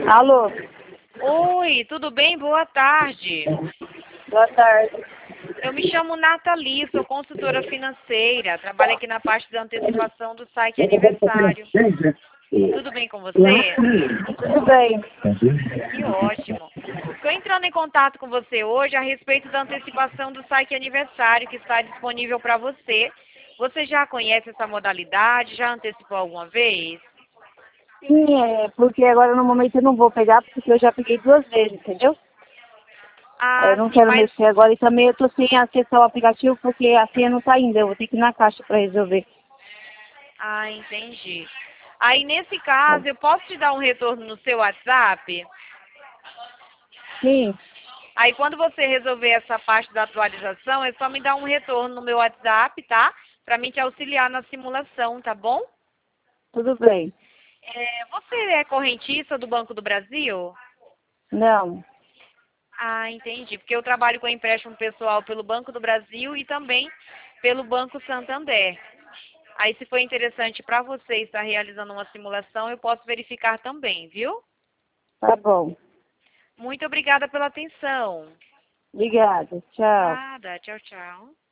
Alô? Oi, tudo bem? Boa tarde. Boa tarde. Eu me chamo Nathalie, sou consultora financeira, trabalho aqui na parte da antecipação do site aniversário. Tudo bem com você? Tudo bem? Que ótimo. Estou entrando em contato com você hoje a respeito da antecipação do site aniversário que está disponível para você. Você já conhece essa modalidade? Já antecipou alguma vez? Sim, porque agora no momento eu não vou pegar, porque eu já peguei 2 vezes, entendeu? Eu Ah, não sim, quero mas... mexer agora e também eu tô sem acessar o aplicativo porque a senha não tá indo, eu vou ter que ir na caixa para resolver. Ah, entendi. Aí, nesse caso, eu posso te dar um retorno no seu WhatsApp? Sim, Aí, quando você resolver essa parte da atualização, é só me dar um retorno no meu WhatsApp, tá? Para mim te auxiliar na simulação, tá bom? tudo bem. Você é correntista do Banco do Brasil? Não, Ah, entendi. Porque eu trabalho com empréstimo pessoal pelo Banco do Brasil e também pelo Banco Santander. Aí, se for interessante para você estar realizando uma simulação, eu posso verificar também, viu? tá bom. Muito obrigada pela atenção. Obrigada, tchau. Nada. Tchau, tchau.